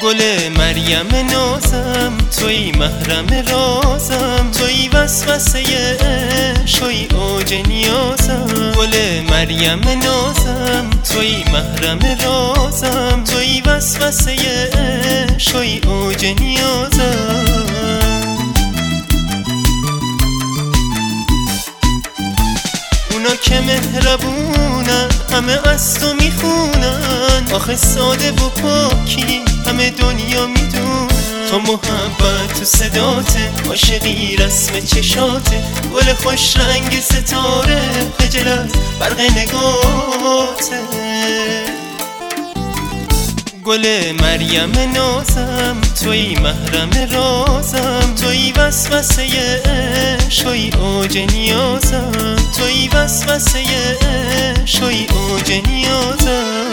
گل مریم نازم، توی محرم رازم، توی وسوسه عشق، توی اوج نیازم. گل مریم نازم، توی محرم رازم، توی وسوسه عشق، توی اوج نیازم. اونا که مهربونن همه از تو میخونن، آخه ساده و پاکی همه دنیا میدونن. تو محبت تو صداته، عاشقی رسم چشاته، گل خوش رنگ ستاره، خجل از برق نگاته. گل مریم نازم، توی محرم رازم، توی وسوسه عشق، توی اوج نیازم، توی وسوسه عشق، توی اوج نیازم.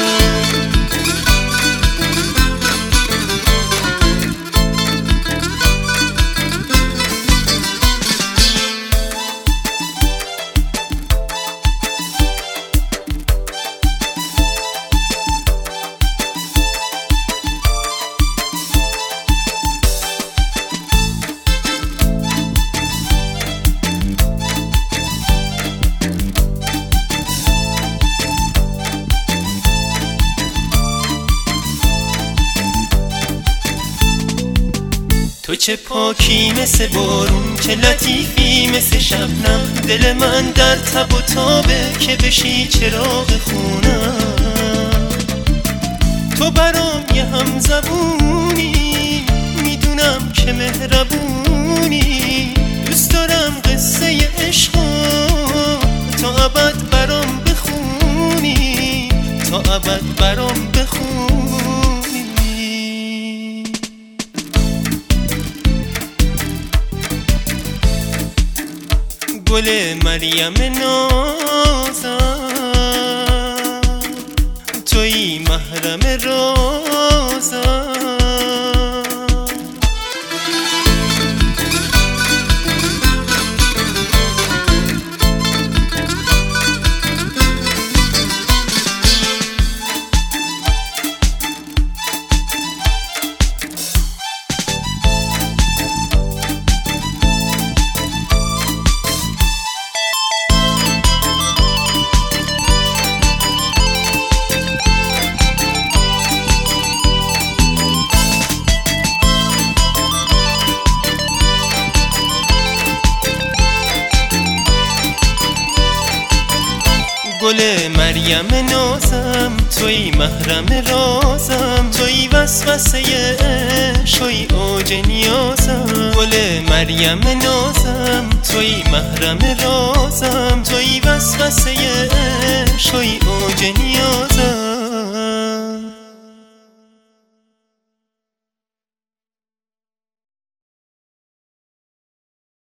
تو چه پاکی مثل بارون، چه لطیفی مثل شبنم، دل من در تب و تابه که بشی چراغ خونم. تو برام یه همزبونی، میدونم که مهربونی، دوست دارم قصه عشقو تا ابد برام بخونی، تا ابد برام بخونی. گل مریم نازم، توی محرم رازم. گل مریم نازم، توی محرم رازم، توی وسوسه عشق، توی اوج نیازم. گل مریم نازم، توی محرم رازم، توی وسوسه عشق، توی اوج نیازم.